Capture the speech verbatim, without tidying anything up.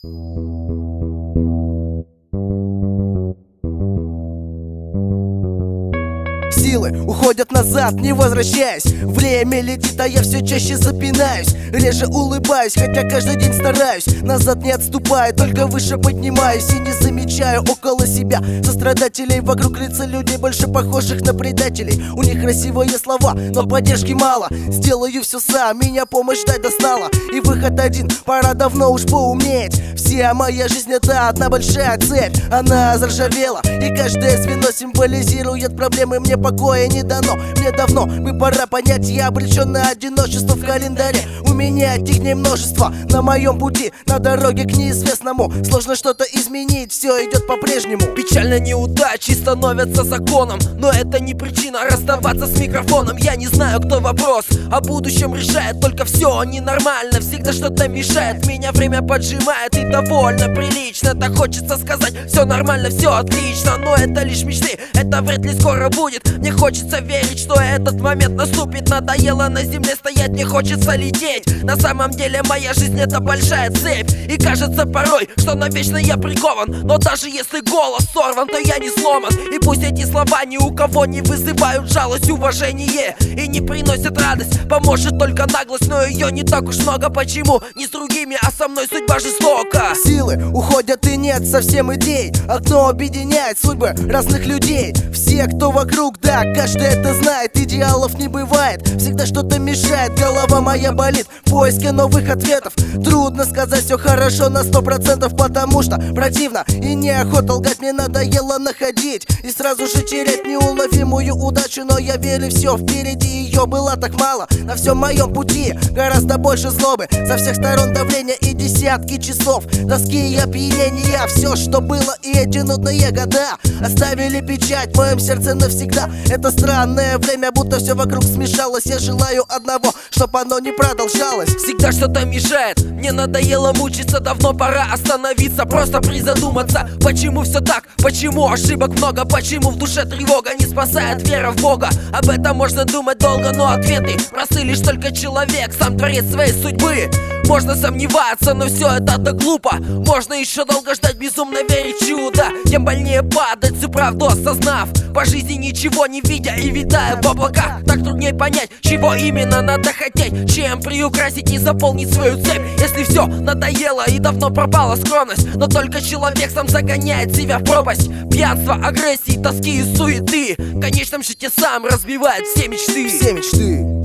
Силы уходят назад, не возвращаясь. Время летит, а я все чаще запинаюсь. Реже улыбаюсь, хотя каждый день стараюсь. Назад не отступаю, только выше поднимаюсь. И не замечаю около себя сострадателей. Вокруг лица людей, больше похожих на предателей. У них красивые слова, но поддержки мало. Сделаю все сам, меня помощь ждать достала. И выход один, пора давно уж поумнеть. Вся моя жизнь — это одна большая цепь. Она заржавела, и каждое звено символизирует проблемы. Мне покоя не дано, мне давно бы пора понять. Я обречен на одиночество в календаре. У меня дней множество на моем пути, на дороге к неизвестному. Сложно что-то изменить, все идет по-прежнему. Печально неудачи становятся законом, но это не причина расставаться с микрофоном. Я не знаю, кто вопрос о будущем решает, только все ненормально, всегда что-то мешает. Меня время поджимает и довольно прилично. Так хочется сказать, все нормально, все отлично, но это лишь мечты, это вряд ли скоро будет. Мне хочется верить, что этот момент наступит. Надоело на земле стоять, мне хочется лететь. На самом деле моя жизнь — это большая цепь, и кажется порой, что навечно я прикован. Но даже если голос сорван, то я не сломан. И пусть эти слова ни у кого не вызывают жалость, уважение и не приносят радость. Поможет только наглость, но ее не так уж много. Почему не с другими, а со мной судьба жестока? Силы уходят и нет совсем идей. Одно объединяет судьбы разных людей. Все, кто вокруг, да, каждый это знает. Идеалов не бывает, всегда что-то мешает. Голова моя болит в поиске новых ответов. Трудно сказать все хорошо на сто процентов, потому что противно и неохота лгать. Мне надоело находить и сразу же терять неуловимую удачу. Но я верю, все впереди, ее было так мало. На всем моем пути гораздо больше злобы, со всех сторон давления и десятки часов тоски и опьянения. Все, что было, и эти нудные года оставили печать в моем сердце навсегда. Это странное время, будто все вокруг смешалось. Я желаю одного, чтоб оно не продолжалось. Всегда что-то мешает, мне надоело мучиться. Давно пора остановиться, просто призадуматься. Почему все так? Почему ошибок много? Почему в душе тревога не спасает вера в Бога? Об этом можно думать долго, но ответы просты. Лишь только человек, сам творец своей судьбы. Можно сомневаться, но все это так глупо. Можно еще долго ждать, безумно верить в чудо. Тем больнее падать, всю правду осознав, по жизни ничего не видя и витая в облаках. Так труднее понять, чего именно надо хотеть, чем приукрасить и заполнить свою цепь. Если все надоело и давно пропала скромность, но только человек сам загоняет себя в пропасть. Пьянство, агрессии, тоски и суеты в конечном счете сам разбивает все мечты. Все мечты.